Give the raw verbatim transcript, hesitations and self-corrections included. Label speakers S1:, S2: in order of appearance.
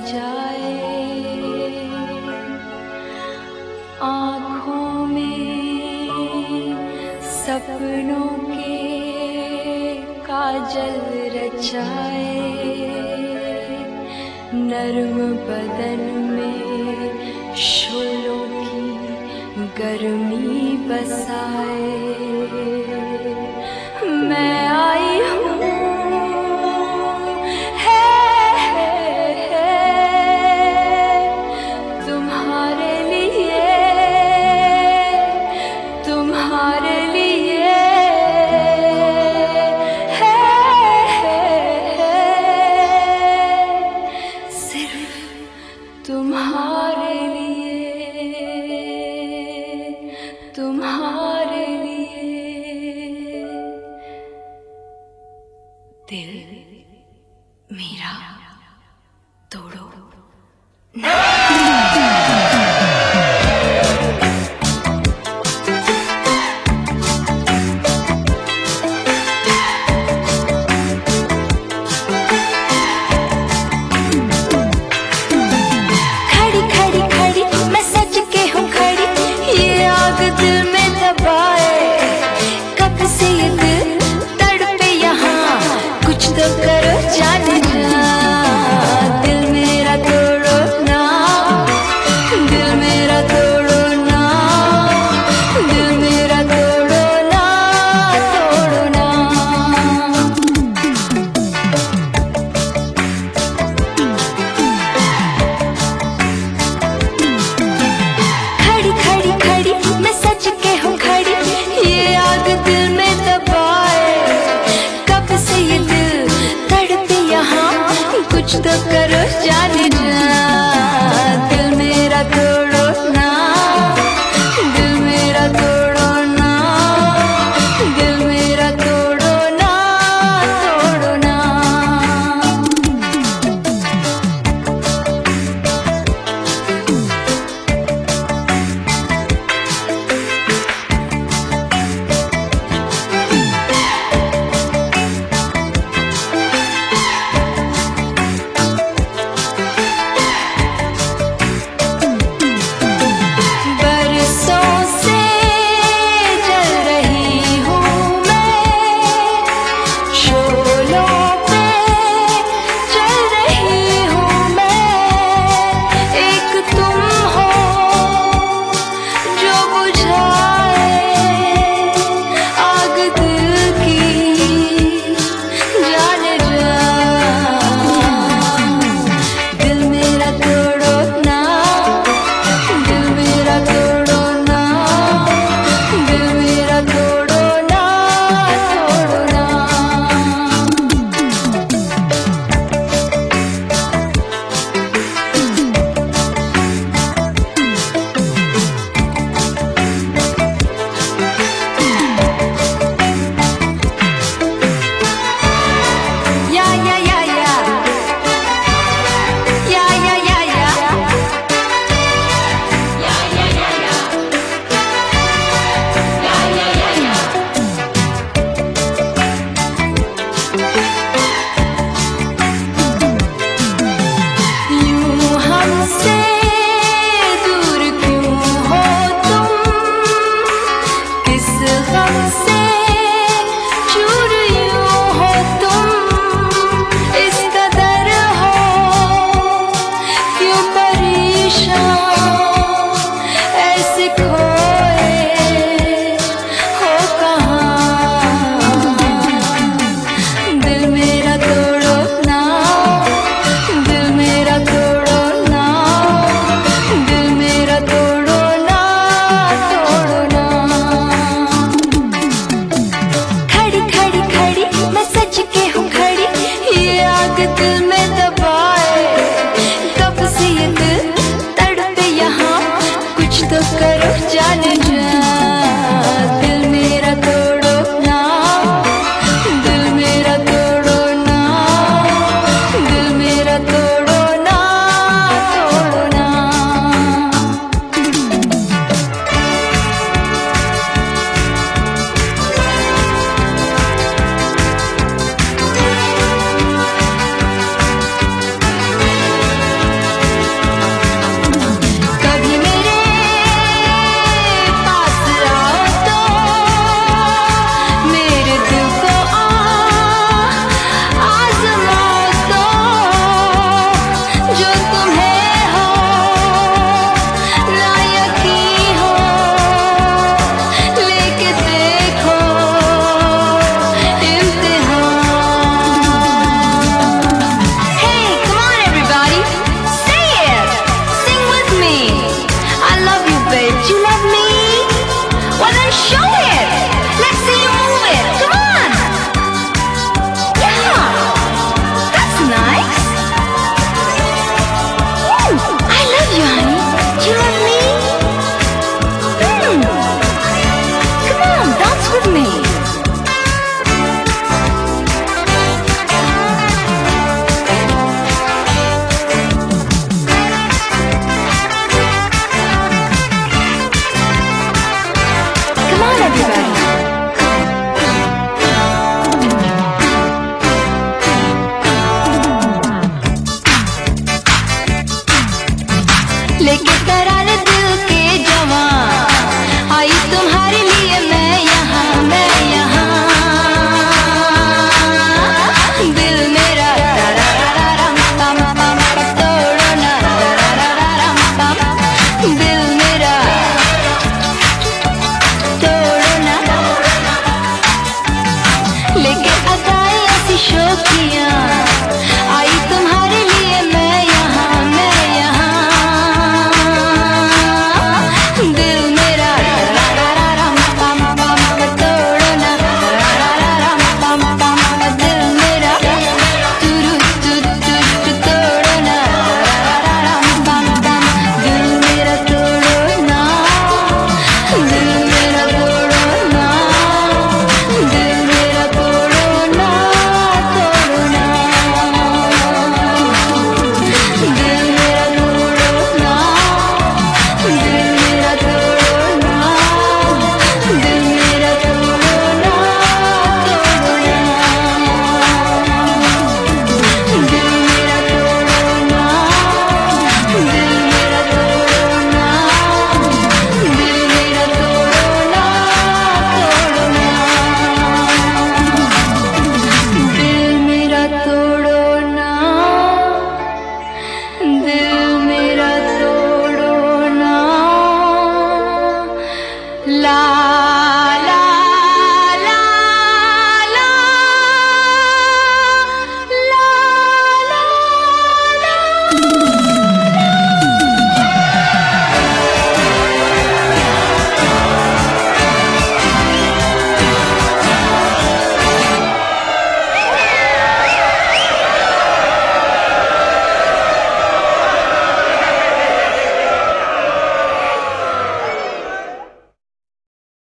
S1: जाए, आँखों में सपनों के काजल रचाए, नर्म बदन में शोलों की गर्मी बसाए। मैं आई हूँ है, है, है तुम्हारे लिए, तुम्हारे लिए है, है, है सिर्फ तुम्हारे लिए, तुम्हारे लिए। दिल मेरा तोड़ो ना। खड़ी खड़ी खड़ी मैं सच के हूँ खड़ी, ये आग दिल में दबाए, कब से ये दिल तड़पे यहाँ, कुछ तो करो जाने जा। दिल मेरा तोड़ो ना, दिल मेरा तोड़ो ना, दिल मेरा तोड़ो ना, तोड़ो ना। खड़ी खड़ी खड़ी मैं सच के हूँ खड़ी, ये आग दिल में दबाए, कब से ये दिल तड़पे यहाँ, कुछ तो करो जाने जा।